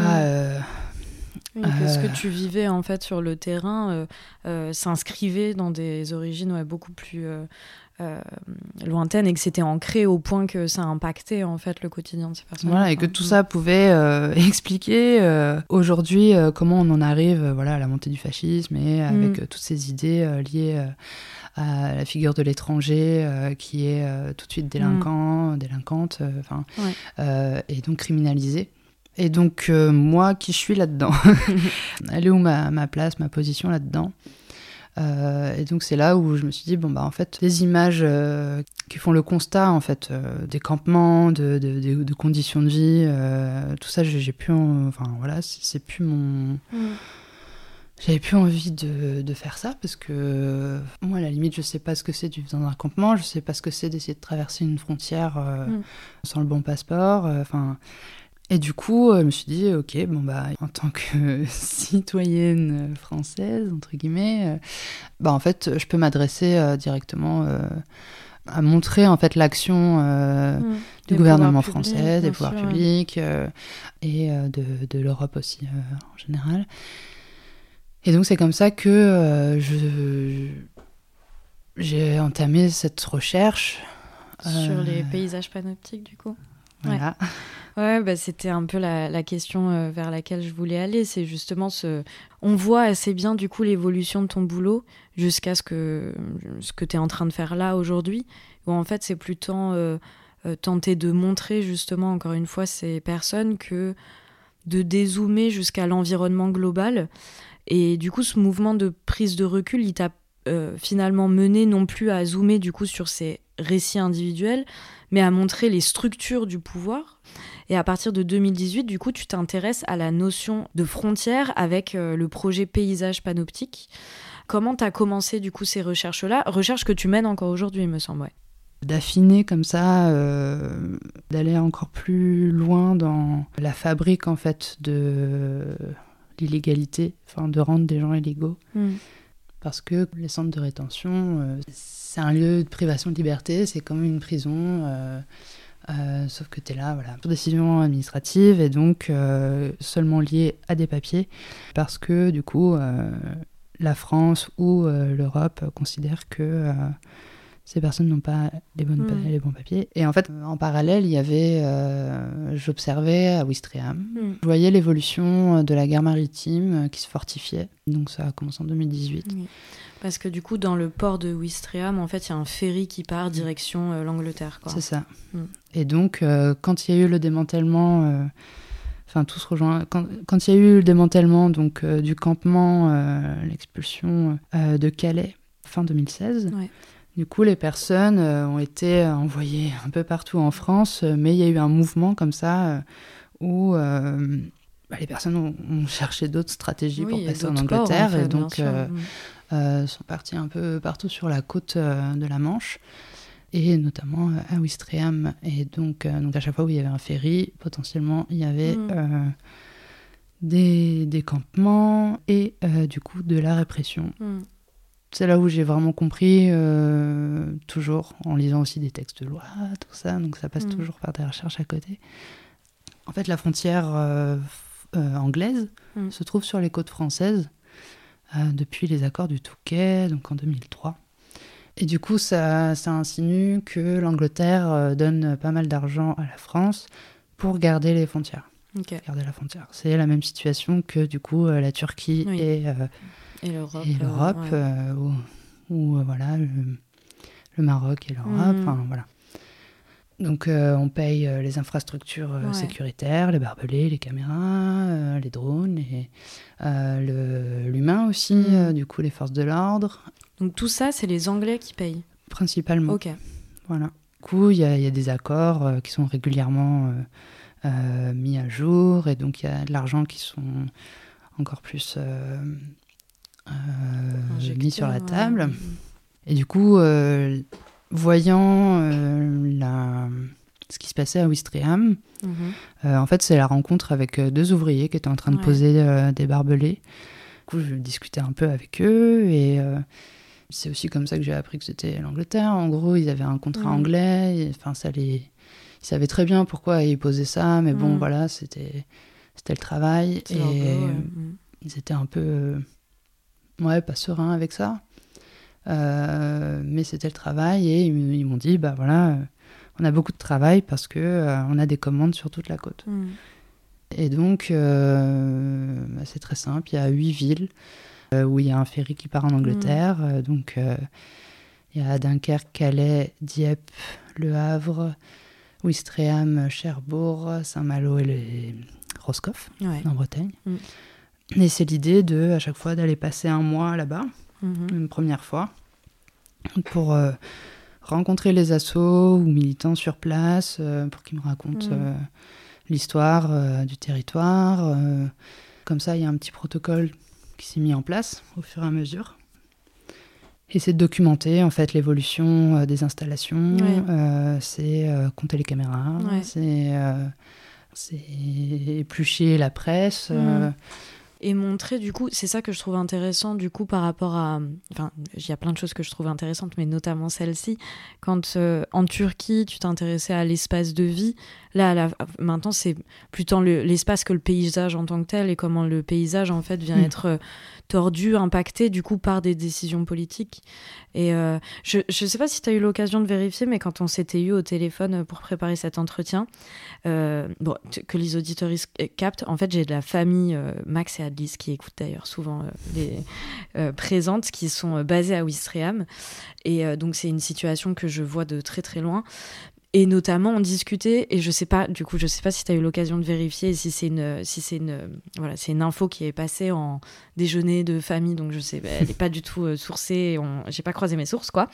Ce que tu vivais, en fait, sur le terrain s'inscrivait dans des origines beaucoup plus... lointaine et que c'était ancré au point que ça impactait en fait le quotidien de ces personnes. Voilà, et que tout ça pouvait expliquer aujourd'hui comment on en arrive à la montée du fascisme et avec toutes ces idées liées à la figure de l'étranger qui est tout de suite délinquant, délinquante, et donc criminalisé. Et donc moi qui suis là-dedans, elle est où ma place, ma position là-dedans? Et donc c'est là où je me suis dit en fait les images qui font le constat en fait des campements, de conditions de vie, tout ça j'ai plus c'est plus mon j'avais plus envie de faire ça parce que moi à la limite je sais pas ce que c'est de vivre dans un campement, je sais pas ce que c'est d'essayer de traverser une frontière sans le bon passeport, Et du coup, je me suis dit, ok, en tant que citoyenne française, entre guillemets, en fait, je peux m'adresser directement à montrer en fait l'action du gouvernement français, des pouvoirs publics et de l'Europe aussi en général. Et donc c'est comme ça que j'ai entamé cette recherche. Sur les paysages panoptiques, du coup. Voilà. Ouais, c'était un peu la question vers laquelle je voulais aller. C'est justement on voit assez bien du coup l'évolution de ton boulot jusqu'à ce que tu es en train de faire là aujourd'hui, où en fait c'est plutôt tenter de montrer justement encore une fois ces personnes que de dézoomer jusqu'à l'environnement global. Et du coup, ce mouvement de prise de recul, il t'a finalement mené non plus à zoomer du coup sur ces récits individuels, mais à montrer les structures du pouvoir. Et à partir de 2018, du coup, tu t'intéresses à la notion de frontière avec le projet Paysage Panoptique. Comment t'as commencé du coup ces recherches-là, recherches que tu mènes encore aujourd'hui, il me semble, ouais. D'affiner comme ça, d'aller encore plus loin dans la fabrique en fait de l'illégalité, enfin de rendre des gens illégaux. Parce que les centres de rétention, c'est un lieu de privation de liberté, c'est comme une prison, sauf que tu es là, voilà, pour décision administrative et donc seulement lié à des papiers, parce que du coup, la France ou l'Europe considèrent que ces personnes n'ont pas les bons papiers. Et en fait, en parallèle, il y avait, j'observais à Ouistreham, je voyais l'évolution de la guerre maritime qui se fortifiait. Donc ça a commencé en 2018. Oui. Parce que du coup, dans le port de Ouistreham, en fait, il y a un ferry qui part direction l'Angleterre, quoi. C'est ça. Et donc, quand il y a eu le démantèlement... Enfin, tout se rejoint. Quand il y a eu le démantèlement donc, du campement, l'expulsion de Calais, fin 2016... Ouais. Du coup, les personnes ont été envoyées un peu partout en France, mais il y a eu un mouvement comme ça où les personnes ont cherché d'autres stratégies pour passer en Angleterre ports, en fait, et donc sont parties un peu partout sur la côte de la Manche et notamment à Ouistreham. Et donc à chaque fois où il y avait un ferry, potentiellement il y avait des campements et du coup de la répression. C'est là où j'ai vraiment compris, toujours, en lisant aussi des textes de loi, tout ça, donc ça passe toujours par des recherches à côté. En fait, la frontière anglaise se trouve sur les côtes françaises, depuis les accords du Touquet, donc en 2003. Et du coup, ça insinue que l'Angleterre donne pas mal d'argent à la France pour garder les frontières. Okay. Garder la frontière. C'est la même situation que, du coup, la Turquie et l'Europe, ou voilà, le Maroc et l'Europe, enfin voilà. Donc on paye les infrastructures sécuritaires, les barbelés, les caméras, les drones, et l'humain aussi, du coup les forces de l'ordre. Donc tout ça, c'est les Anglais qui payent ? Principalement. Ok. Voilà. Du coup, il y a des accords qui sont régulièrement mis à jour, et donc il y a de l'argent qui sont encore plus... mis sur la table. Et du coup, voyant ce qui se passait à Ouistreham, en fait, c'est la rencontre avec deux ouvriers qui étaient en train de poser des barbelés. Du coup, je discutais un peu avec eux et c'est aussi comme ça que j'ai appris que c'était l'Angleterre. En gros, ils avaient un contrat anglais. Enfin, ils savaient très bien pourquoi ils posaient ça, mais bon, voilà, c'était le travail. Ils étaient un peu... pas serein avec ça, mais c'était le travail et ils m'ont dit voilà, on a beaucoup de travail parce que on a des commandes sur toute la côte. Et donc c'est très simple, il y a 8 villes où il y a un ferry qui part en Angleterre, donc il y a Dunkerque, Calais, Dieppe, Le Havre, Ouistreham, Cherbourg, Saint-Malo et Roscoff en Bretagne. Et c'est l'idée à chaque fois d'aller passer un mois là-bas, une première fois, pour rencontrer les assos ou militants sur place, pour qu'ils me racontent l'histoire du territoire. Comme ça, il y a un petit protocole qui s'est mis en place au fur et à mesure. Et c'est de documenter en fait l'évolution des installations, c'est compter les caméras, c'est éplucher la presse. Et montrer, du coup, c'est ça que je trouve intéressant, du coup, par rapport à... Enfin, il y a plein de choses que je trouve intéressantes, mais notamment celle-ci. Quand, en Turquie, tu t'intéressais à l'espace de vie, là, maintenant, c'est plutôt l'espace que le paysage en tant que tel, et comment le paysage, en fait, vient être tordu, impacté, du coup, par des décisions politiques. Et je sais pas si tu as eu l'occasion de vérifier, mais quand on s'était eu au téléphone pour préparer cet entretien, que les auditeurs captent, en fait, j'ai de la famille, Max et Alice, qui écoutent d'ailleurs souvent les présentes, qui sont basées à Ouistreham. Et donc, c'est une situation que je vois de très, très loin. Et notamment, on discutait, et je sais pas si tu as eu l'occasion de vérifier, si c'est une info qui est passée en déjeuner de famille, donc je sais, elle n'est pas du tout sourcée, j'ai pas croisé mes sources, quoi.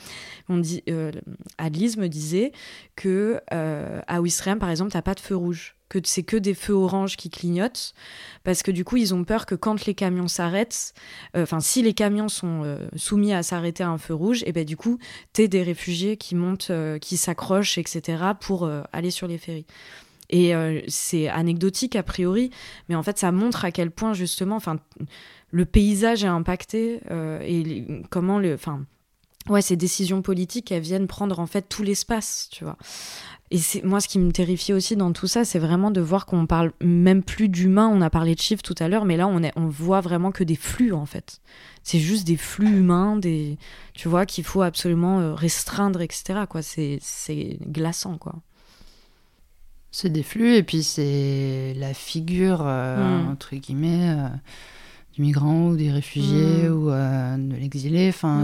Adelise me disait que à Ouistreham, par exemple, t'as pas de feu rouge, que c'est que des feux orange qui clignotent, parce que du coup, ils ont peur que quand les camions s'arrêtent, si les camions sont soumis à s'arrêter à un feu rouge, et ben du coup, t'es des réfugiés qui montent, qui s'accrochent, etc., pour aller sur les ferries. Et c'est anecdotique a priori, mais en fait, ça montre à quel point, justement, le paysage est impacté et comment ces décisions politiques, elles viennent prendre en fait tout l'espace, tu vois. Et moi, ce qui me terrifie aussi dans tout ça, c'est vraiment de voir qu'on parle même plus d'humains. On a parlé de chiffres tout à l'heure, mais là, on voit vraiment que des flux, en fait. C'est juste des flux humains, tu vois, qu'il faut absolument restreindre, etc., quoi. C'est glaçant, quoi. C'est des flux, et puis c'est la figure, entre guillemets, du migrant ou des réfugiés ou de l'exilé. Enfin,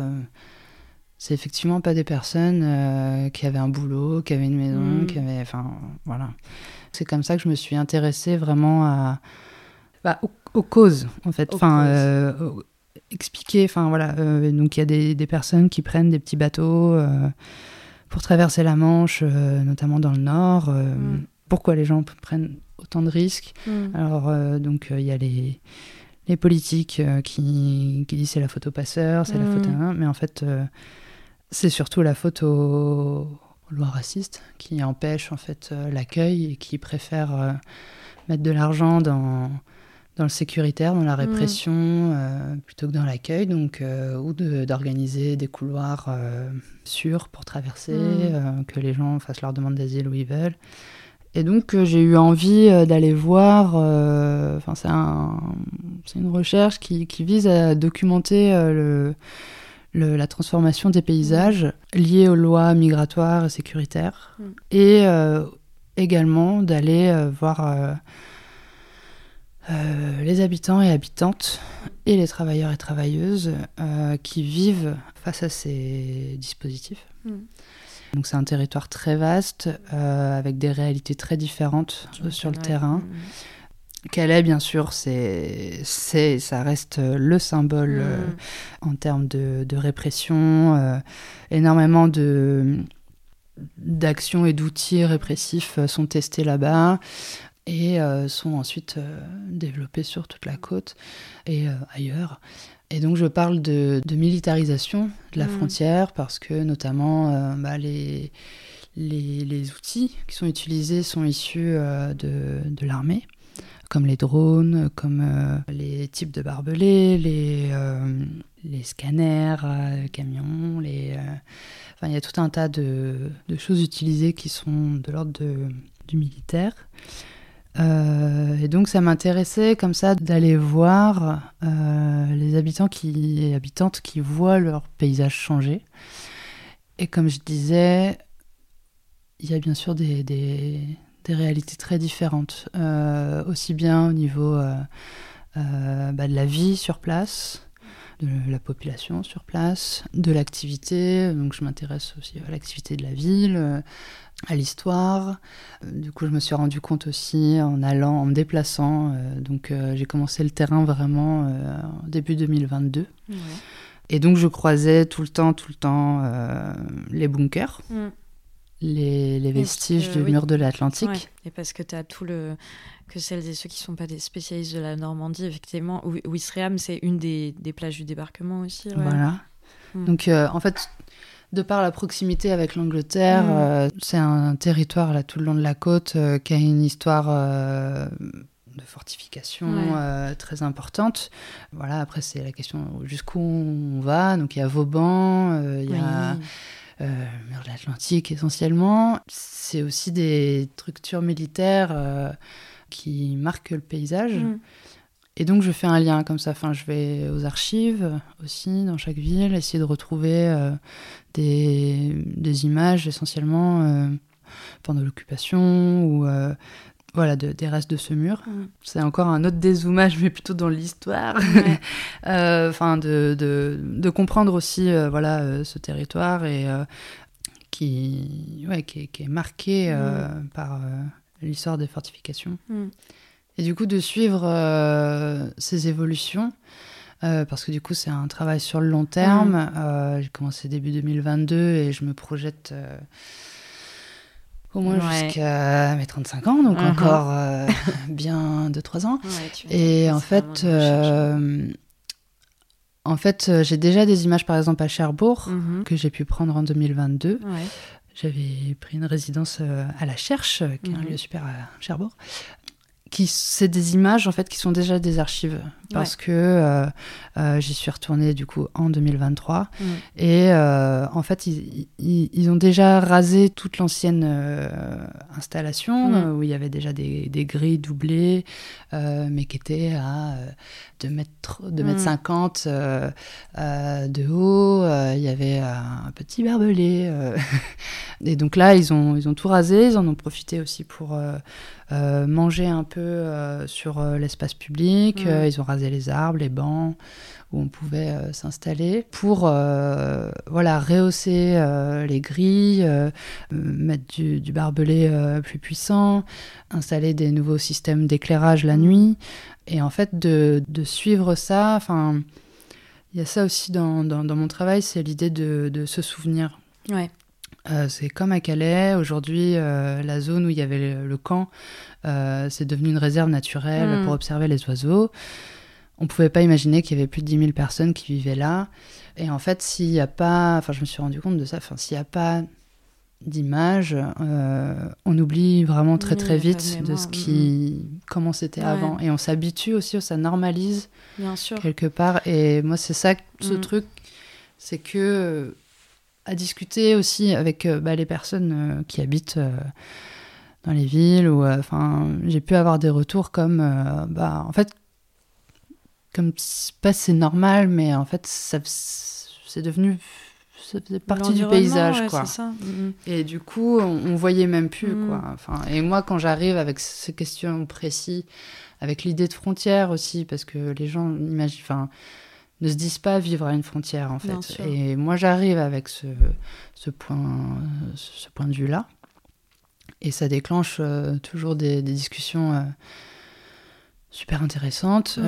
c'est effectivement pas des personnes qui avaient un boulot, qui avaient une maison, qui avaient... Enfin, voilà. C'est comme ça que je me suis intéressée vraiment aux causes, en fait. Expliquer, voilà. Donc, il y a des personnes qui prennent des petits bateaux pour traverser la Manche, notamment dans le Nord. Pourquoi les gens prennent autant de risques? Alors, donc, il y a les politiques qui disent c'est la faute au passeur, c'est la faute à un, mais en fait... c'est surtout la faute aux lois racistes qui empêchent en fait l'accueil et qui préfèrent mettre de l'argent dans le sécuritaire, dans la répression, plutôt que dans l'accueil, donc ou d'organiser des couloirs sûrs pour traverser, que les gens fassent leur demande d'asile où ils veulent. Et donc j'ai eu envie d'aller voir. C'est une recherche qui vise à documenter la transformation des paysages liés aux lois migratoires et sécuritaires, et également d'aller voir les habitants et habitantes et les travailleurs et travailleuses qui vivent face à ces dispositifs. Donc c'est un territoire très vaste, avec des réalités très différentes sur le terrain. Calais, bien sûr, ça reste le symbole en termes de répression. Énormément d'actions et d'outils répressifs sont testés là-bas et sont ensuite développés sur toute la côte et ailleurs. Et donc je parle de militarisation de la frontière parce que notamment les outils qui sont utilisés sont issus de l'armée, comme les drones, comme les types de barbelés, les scanners, camions, il y a tout un tas de choses utilisées qui sont de l'ordre du militaire. Et donc ça m'intéressait comme ça d'aller voir les habitants et habitantes qui voient leur paysage changer. Et comme je disais, il y a bien sûr des réalités très différentes, aussi bien au niveau de la vie sur place, de la population sur place, de l'activité. Donc je m'intéresse aussi à l'activité de la ville, à l'histoire. Du coup, je me suis rendu compte aussi en me déplaçant. Donc j'ai commencé le terrain vraiment début 2022. Ouais. Et donc je croisais tout le temps les bunkers. Les vestiges du mur de l'Atlantique. Ouais. Et parce que tu as que celles et ceux qui ne sont pas des spécialistes de la Normandie, effectivement, Ouistreham, c'est une des plages du débarquement aussi. Ouais. Voilà. Donc, en fait, de par la proximité avec l'Angleterre, c'est un territoire là, tout le long de la côte qui a une histoire de fortification très importante. Voilà, après, c'est la question jusqu'où on va. Donc, il y a Vauban, il y a... le mur de l'Atlantique essentiellement. C'est aussi des structures militaires qui marquent le paysage. Et donc je fais un lien comme ça. Je vais aux archives aussi dans chaque ville, essayer de retrouver des images essentiellement pendant l'occupation ou des restes de ce mur. C'est encore un autre dézoomage, mais plutôt dans l'histoire. De comprendre aussi ce territoire et qui est marqué par l'histoire des fortifications. Et du coup, de suivre ces évolutions, parce que du coup, c'est un travail sur le long terme. J'ai commencé début 2022 et je me projette au moins jusqu'à mes 35 ans, donc encore bien 2-3 ans. Et en fait, j'ai déjà des images, par exemple, à Cherbourg, que j'ai pu prendre en 2022. J'avais pris une résidence à La Cherche, qui est un lieu super à Cherbourg. C'est des images en fait qui sont déjà des archives parce que j'y suis retournée du coup en 2023 et en fait ils ont déjà rasé toute l'ancienne installation où il y avait déjà des grilles doublées mais qui étaient à 2 mètres 50 de haut. Il y avait un petit barbelé et donc là ils ont tout rasé, ils en ont profité aussi pour manger un peu sur l'espace public. Ils ont rasé les arbres, les bancs où on pouvait s'installer pour rehausser les grilles, mettre du barbelé plus puissant, installer des nouveaux systèmes d'éclairage la nuit. Et en fait, de suivre ça, enfin, il y a ça aussi dans mon travail, c'est l'idée de se souvenir. C'est comme à Calais. Aujourd'hui, la zone où il y avait le camp, c'est devenu une réserve naturelle pour observer les oiseaux. On ne pouvait pas imaginer qu'il y avait plus de 10 000 personnes qui vivaient là. Et en fait, s'il n'y a pas... Enfin, je me suis rendu compte de ça. Enfin, s'il n'y a pas d'images, on oublie vraiment très, très vite de comment c'était avant. Et on s'habitue aussi, ça normalise quelque part. Et moi, c'est ça, ce truc, c'est que... à discuter aussi avec les personnes qui habitent dans les villes ou j'ai pu avoir des retours comme en fait comme c'est normal mais en fait ça faisait partie du paysage quoi. C'est ça. Et du coup on voyait même plus quoi. Et moi quand j'arrive avec ces questions précises, avec l'idée de frontière aussi parce que les gens ne se disent pas vivre à une frontière, en fait. Et moi, j'arrive avec ce point de vue-là. Et ça déclenche toujours des discussions super intéressantes.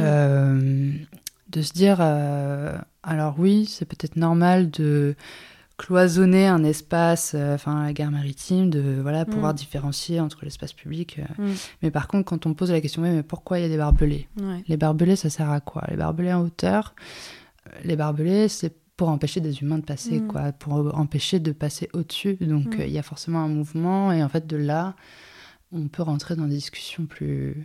De se dire, alors oui, c'est peut-être normal de cloisonner un espace, la gare maritime, de pouvoir différencier entre l'espace public. Mais par contre, quand on pose la question, mais pourquoi il y a des barbelés ? Les barbelés, ça sert à quoi ? Les barbelés en hauteur, les barbelés, c'est pour empêcher des humains de passer, quoi, pour empêcher de passer au-dessus. Donc, il y a forcément un mouvement. Et en fait, de là, on peut rentrer dans des discussions plus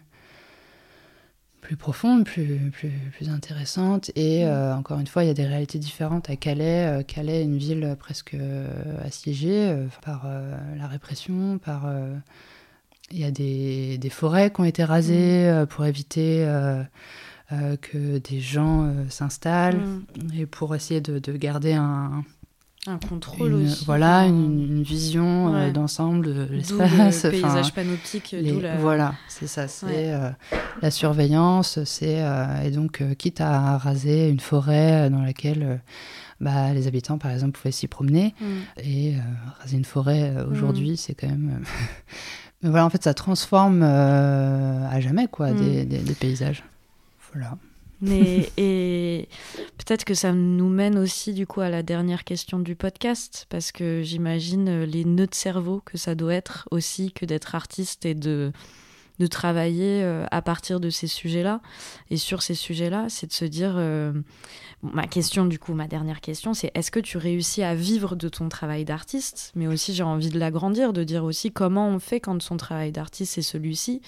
profonde, plus intéressante. Et encore une fois, il y a des réalités différentes à Calais. Calais est une ville presque assiégée par la répression, il y a des forêts qui ont été rasées pour éviter que des gens s'installent et pour essayer de garder un contrôle aussi. Voilà, une vision d'ensemble de l'espace. Le paysage panoptique. Voilà, c'est ça. C'est la surveillance. Et donc, quitte à raser une forêt dans laquelle les habitants, par exemple, pouvaient s'y promener. Et raser une forêt aujourd'hui, c'est quand même... Mais voilà, en fait, ça transforme à jamais quoi, des paysages. Voilà. Et peut-être que ça nous mène aussi du coup à la dernière question du podcast, parce que j'imagine les nœuds de cerveau que ça doit être aussi que d'être artiste et de travailler à partir de ces sujets-là. Et sur ces sujets-là, c'est de se dire... ma dernière question, c'est est-ce que tu réussis à vivre de ton travail d'artiste ? Mais aussi, j'ai envie de l'agrandir, de dire aussi comment on fait quand son travail d'artiste, c'est celui-ci.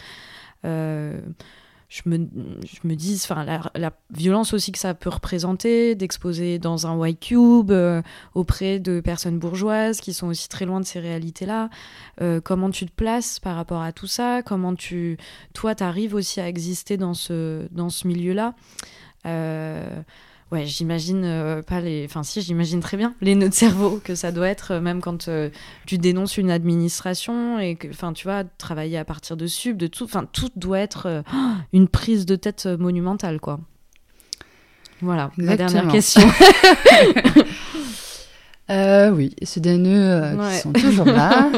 Je me dis, la violence aussi que ça peut représenter, d'exposer dans un white cube auprès de personnes bourgeoises qui sont aussi très loin de ces réalités-là. Comment tu te places par rapport à tout ça ? Comment toi, t'arrives aussi à exister dans ce milieu-là ? J'imagine j'imagine très bien les nœuds de cerveau que ça doit être, même quand tu dénonces une administration et que, tu vois, travailler à partir de sub, de tout, tout doit être une prise de tête monumentale, quoi. Voilà, exactement. Ma dernière question. Oui, c'est des nœuds qui sont toujours là.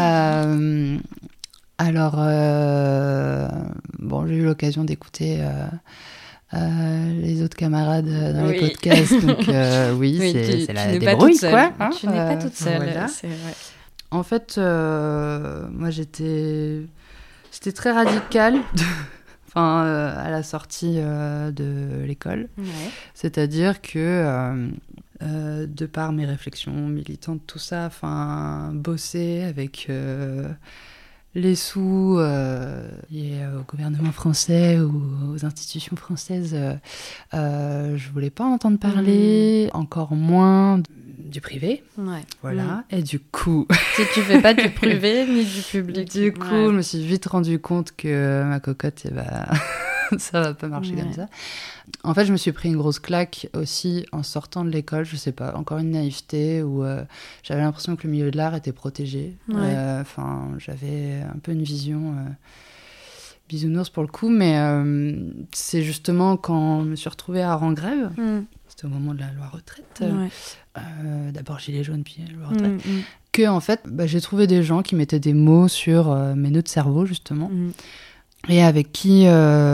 Alors, bon, j'ai eu l'occasion d'écouter les autres camarades dans les podcasts, donc oui, c'est la débrouille, quoi. Hein, tu n'es pas toute seule, voilà. C'est vrai. En fait, moi, c'était très radical. À la sortie de l'école. Ouais. C'est-à-dire que, de par mes réflexions militantes, tout ça, bosser avec les sous liés au gouvernement français ou aux institutions françaises, je voulais pas entendre parler, encore moins du privé. Ouais. Voilà. Et du coup... Si tu fais pas du privé ni du public. Du coup, je me suis vite rendu compte que ma cocotte, ça va pas marcher comme ça. En fait, je me suis pris une grosse claque aussi en sortant de l'école. Je sais pas, encore une naïveté où j'avais l'impression que le milieu de l'art était protégé. Ouais. J'avais un peu une vision bisounours pour le coup, mais c'est justement quand je me suis retrouvée à Rangrève, c'était au moment de la loi retraite, d'abord gilet jaune puis loi retraite, que en fait, j'ai trouvé des gens qui mettaient des mots sur mes nœuds de cerveau justement, et avec qui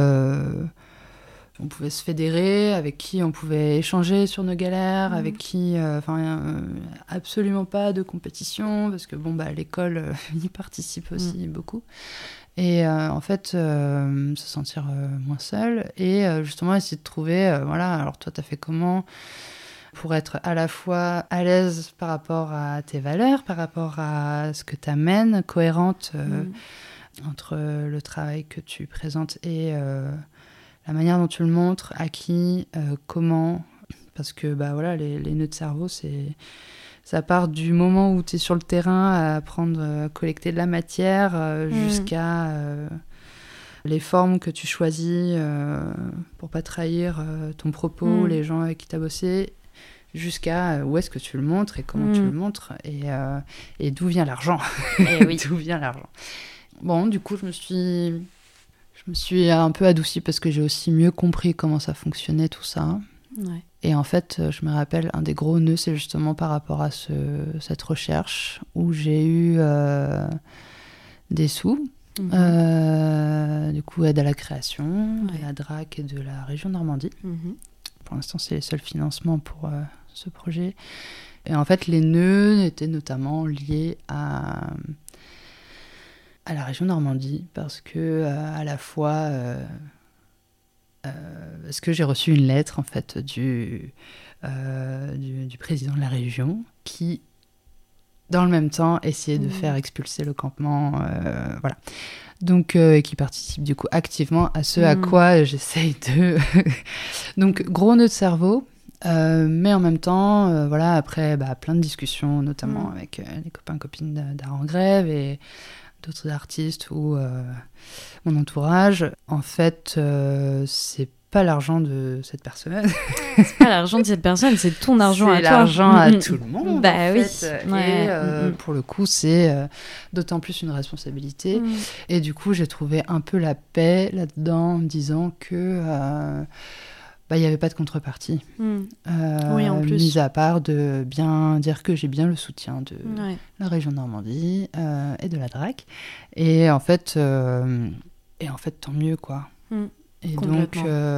on pouvait se fédérer, avec qui on pouvait échanger sur nos galères, avec qui, absolument pas de compétition, parce que à l'école, ils participent aussi beaucoup. Et en fait, se sentir moins seul et justement essayer de trouver, alors toi, t'as fait comment pour être à la fois à l'aise par rapport à tes valeurs, par rapport à ce que t'amènes, cohérente entre le travail que tu présentes et la manière dont tu le montres, à qui, comment, parce que les nœuds de cerveau, ça part du moment où tu es sur le terrain à apprendre à collecter de la matière jusqu'à les formes que tu choisis pour pas trahir ton propos, les gens avec qui tu as bossé, jusqu'à où est-ce que tu le montres et comment tu le montres et d'où vient l'argent. D'où vient l'argent. Bon, du coup, je me suis un peu adoucie parce que j'ai aussi mieux compris comment ça fonctionnait tout ça. Ouais. Et en fait, je me rappelle, un des gros nœuds, c'est justement par rapport à cette recherche où j'ai eu des sous, du coup aide à la création, de la DRAC et de la région Normandie. Pour l'instant, c'est les seuls financements pour ce projet. Et en fait, les nœuds étaient notamment liés à la région Normandie parce que à la fois... parce que j'ai reçu une lettre en fait du président de la région qui, dans le même temps, essayait de faire expulser le campement, voilà. Donc, qui participe du coup activement à ce à quoi j'essaye de... Donc, gros nœud de cerveau, mais en même temps, voilà, après plein de discussions, notamment avec les copains-copines d'Art en Grève et d'autres artistes ou mon entourage. En fait, c'est pas l'argent de cette personne. C'est pas l'argent de cette personne, c'est ton argent à toi. C'est l'argent à tout le monde. Oui. Et pour le coup, c'est d'autant plus une responsabilité. Et du coup, j'ai trouvé un peu la paix là-dedans en me disant que il n'y avait pas de contrepartie. Oui, en plus. Mis à part de bien dire que j'ai bien le soutien de la région Normandie et de la DRAC. Et en fait, tant mieux, quoi. Et donc,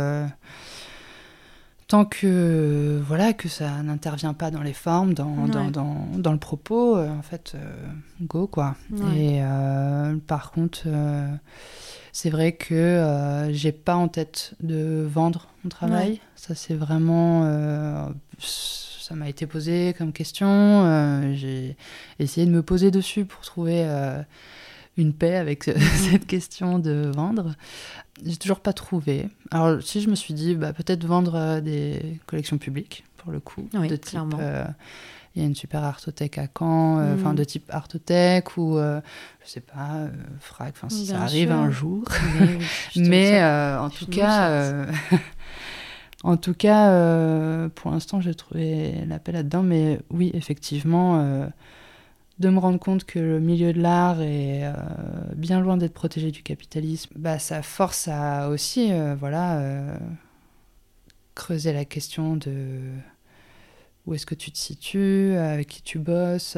tant que, que ça n'intervient pas dans les formes, dans le propos, en fait, go, quoi. Et par contre... c'est vrai que j'ai pas en tête de vendre mon travail. Ça, c'est vraiment... ça m'a été posé comme question. J'ai essayé de me poser dessus pour trouver une paix avec cette question de vendre. J'ai toujours pas trouvé. Alors, si je me suis dit, peut-être vendre des collections publiques, pour le coup. Oui, de type... clairement. Il y a une super artothèque à Caen, de type artothèque ou, je sais pas, FRAC, si ça arrive un jour. Mais en tout cas, pour l'instant, j'ai trouvé la paix là-dedans. Mais oui, effectivement, de me rendre compte que le milieu de l'art est bien loin d'être protégé du capitalisme, ça force à aussi, creuser la question où est-ce que tu te situes, avec qui tu bosses,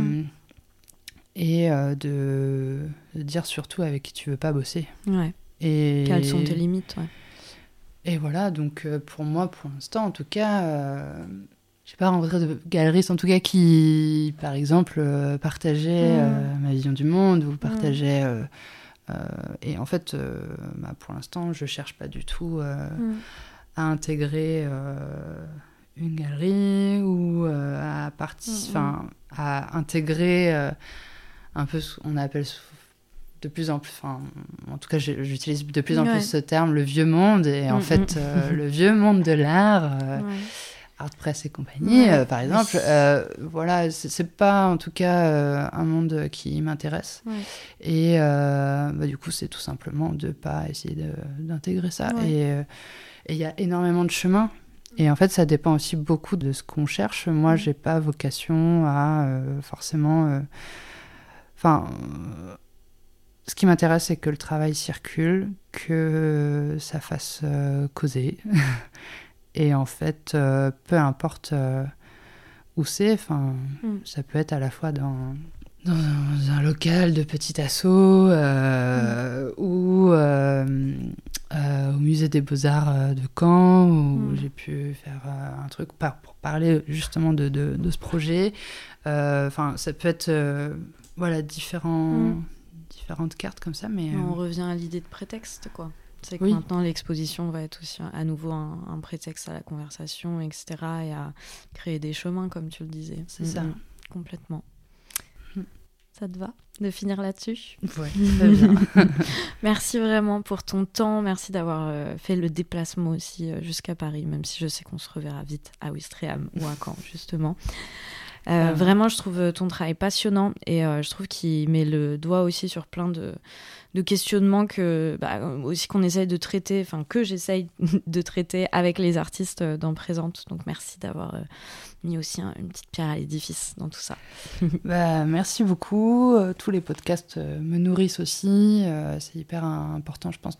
et de dire surtout avec qui tu veux pas bosser. Ouais. Et quelles sont tes limites, ouais. Et voilà, donc pour moi, pour l'instant, en tout cas, j'ai pas rencontré de galeristes, en tout cas, qui, par exemple, partageaient ma vision du monde ou partageaient... et en fait, pour l'instant, je cherche pas du tout à intégrer une galerie ou à intégrer un peu ce qu'on appelle de plus en plus, en tout cas j'utilise de plus en plus ce terme, le vieux monde, et en fait le vieux monde de l'art, Art Press et compagnie, par exemple, voilà, c'est pas en tout cas un monde qui m'intéresse, et du coup c'est tout simplement de pas essayer d'intégrer ça, et il y a énormément de chemins. Et en fait, ça dépend aussi beaucoup de ce qu'on cherche. Moi, j'ai pas vocation à forcément... ce qui m'intéresse, c'est que le travail circule, que ça fasse causer. Et en fait, peu importe où c'est, ça peut être à la fois dans un local de petit assaut ou au musée des Beaux-Arts de Caen, où j'ai pu faire un truc pour parler justement de ce projet. Ça peut être différentes cartes comme ça. Mais on revient à l'idée de prétexte, quoi. C'est que maintenant l'exposition va être aussi à nouveau un prétexte à la conversation, etc. et à créer des chemins, comme tu le disais. C'est ça. Complètement. Ça te va de finir là-dessus? Oui, très bien. Merci vraiment pour ton temps. Merci d'avoir fait le déplacement aussi jusqu'à Paris, même si je sais qu'on se reverra vite à Ouistreham ou à Caen, justement. Vraiment, je trouve ton travail passionnant et je trouve qu'il met le doigt aussi sur plein de questionnements aussi qu'on essaye de traiter, que j'essaye de traiter avec les artistes dans Présente. Donc merci d'avoir mis aussi une petite pierre à l'édifice dans tout ça. Merci beaucoup. Tous les podcasts me nourrissent aussi. C'est hyper important, je pense,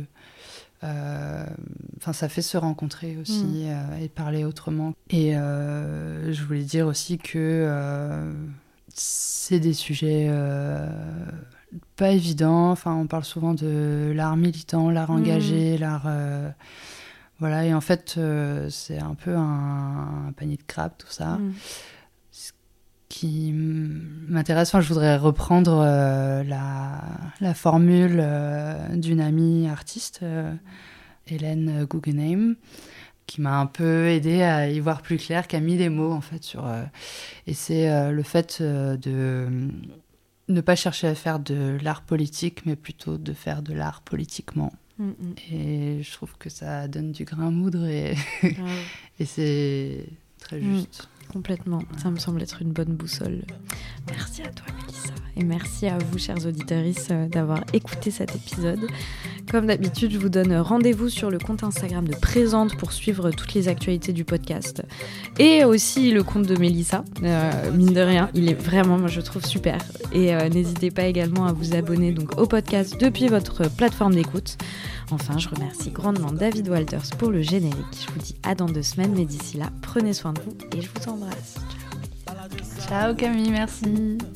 ça fait se rencontrer aussi et parler autrement. Et je voulais dire aussi que c'est des sujets pas évidents. On parle souvent de l'art militant, l'art engagé, l'art... voilà, et en fait, c'est un peu un panier de crabes, tout ça. Ce qui m'intéresse, je voudrais reprendre la formule d'une amie artiste, Hélène Guggenheim, qui m'a un peu aidée à y voir plus clair, qui a mis des mots en fait sur... et c'est le fait de ne pas chercher à faire de l'art politique, mais plutôt de faire de l'art politiquement. Et je trouve que ça donne du grain à moudre et c'est très juste. Complètement, ça me semble être une bonne boussole. Merci à toi Mélissa et merci à vous chers auditeurs d'avoir écouté cet épisode. Comme d'habitude, je vous donne rendez-vous sur le compte Instagram de Présente pour suivre toutes les actualités du podcast et aussi le compte de Mélissa, mine de rien, il est vraiment, moi je trouve super, et n'hésitez pas également à vous abonner donc au podcast depuis votre plateforme d'écoute. Enfin, je remercie grandement David Walters pour le générique. Je vous dis à dans 2 semaines, mais d'ici là, prenez soin de vous et je vous embrasse. Ciao Camille, merci.